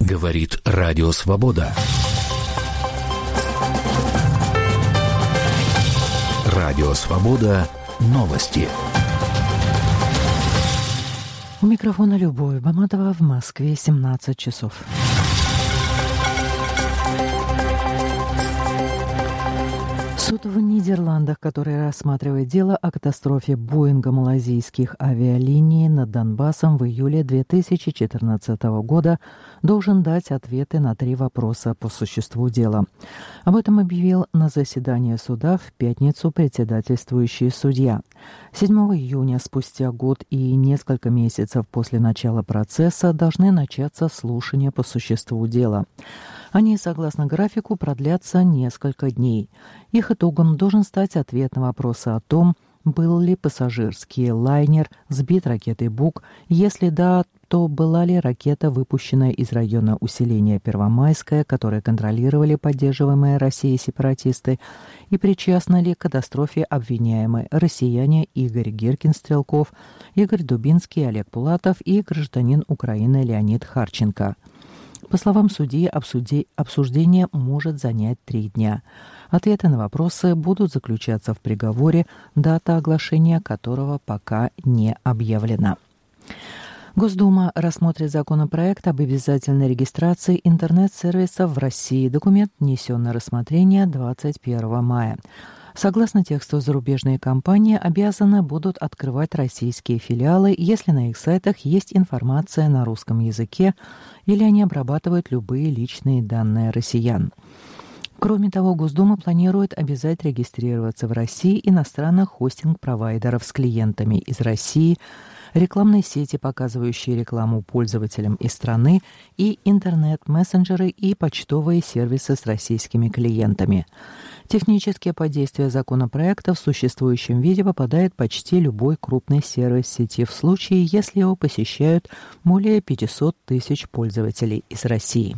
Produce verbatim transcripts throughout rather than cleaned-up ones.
Говорит Радио Свобода. Радио Свобода. Новости. У микрофона Любовь Баматова, в Москве семнадцать часов. Суд в Нидерландах, который рассматривает дело о катастрофе Боинга малайзийских авиалиний над Донбассом в июле две тысячи четырнадцатого года, должен дать ответы на три вопроса по существу дела. Об этом объявил на заседании суда в пятницу председательствующий судья. седьмого июня, спустя год и несколько месяцев после начала процесса, должны начаться слушания по существу дела. Они, согласно графику, продлятся несколько дней. Их итогом должен стать ответ на вопросы о том, был ли пассажирский лайнер сбит ракетой «Бук», если да, то была ли ракета, выпущенная из района усиления Первомайская, который контролировали поддерживаемые Россией сепаратисты, и причастны ли к катастрофе обвиняемые россияне Игорь Гиркин-Стрелков, Игорь Дубинский, Олег Пулатов и гражданин Украины Леонид Харченко. По словам судьи, обсуди... обсуждение может занять три дня. Ответы на вопросы будут заключаться в приговоре, дата оглашения которого пока не объявлена. Госдума рассмотрит законопроект об обязательной регистрации интернет-сервисов в России. Документ внесен на рассмотрение двадцать первого мая. Согласно тексту, зарубежные компании обязаны будут открывать российские филиалы, если на их сайтах есть информация на русском языке или они обрабатывают любые личные данные россиян. Кроме того, Госдума планирует обязать регистрироваться в России иностранных хостинг-провайдеров с клиентами из России, рекламные сети, показывающие рекламу пользователям из страны, и интернет-мессенджеры и почтовые сервисы с российскими клиентами. Технически под действие законопроекта в существующем виде попадает почти любой крупный сервис сети в случае, если его посещают более пятьсот тысяч пользователей из России.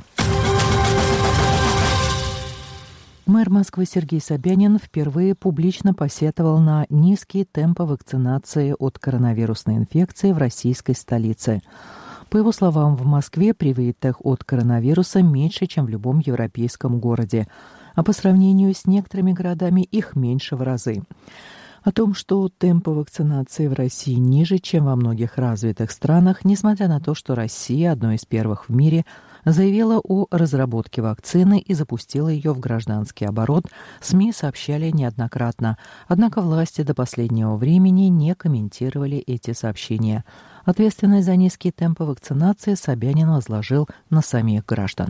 Мэр Москвы Сергей Собянин впервые публично посетовал на низкие темпы вакцинации от коронавирусной инфекции в российской столице. По его словам, в Москве привитых от коронавируса меньше, чем в любом европейском городе, а по сравнению с некоторыми городами их меньше в разы. О том, что темпы вакцинации в России ниже, чем во многих развитых странах, несмотря на то, что Россия, одно из первых в мире, заявила о разработке вакцины и запустила ее в гражданский оборот, СМИ сообщали неоднократно. Однако власти до последнего времени не комментировали эти сообщения. Ответственность за низкие темпы вакцинации Собянин возложил на самих граждан.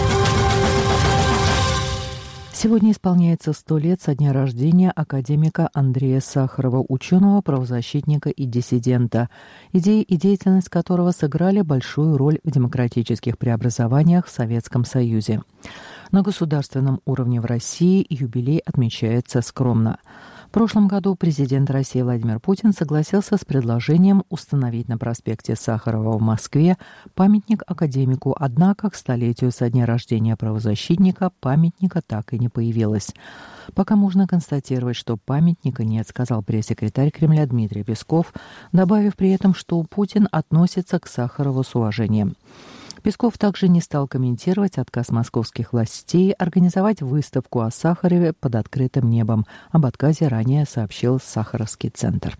Сегодня исполняется сто лет со дня рождения академика Андрея Сахарова, ученого, правозащитника и диссидента, идеи и деятельность которого сыграли большую роль в демократических преобразованиях в Советском Союзе. На государственном уровне в России юбилей отмечается скромно. В прошлом году президент России Владимир Путин согласился с предложением установить на проспекте Сахарова в Москве памятник академику, однако к столетию со дня рождения правозащитника памятника так и не появилось. Пока можно констатировать, что памятника нет, сказал пресс-секретарь Кремля Дмитрий Песков, добавив при этом, что Путин относится к Сахарову с уважением. Песков также не стал комментировать отказ московских властей организовать выставку о Сахарове под открытым небом. Об отказе ранее сообщил Сахаровский центр.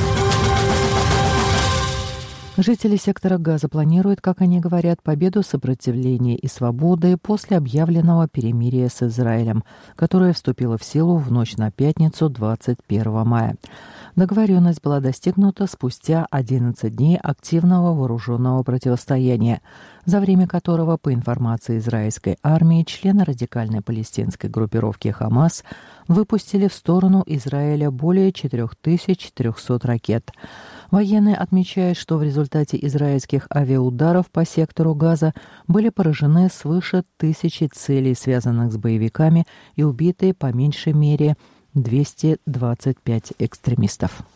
Жители сектора Газа планируют, как они говорят, победу сопротивления и свободы после объявленного перемирия с Израилем, которое вступило в силу в ночь на пятницу двадцать первого мая. Договоренность была достигнута спустя одиннадцать дней активного вооруженного противостояния, за время которого, по информации израильской армии, члены радикальной палестинской группировки «Хамас» выпустили в сторону Израиля более четыре тысячи четыреста ракет. Военные отмечают, что в результате израильских авиаударов по сектору Газа были поражены свыше тысячи целей, связанных с боевиками, и убиты по меньшей мере двести двадцать пять экстремистов.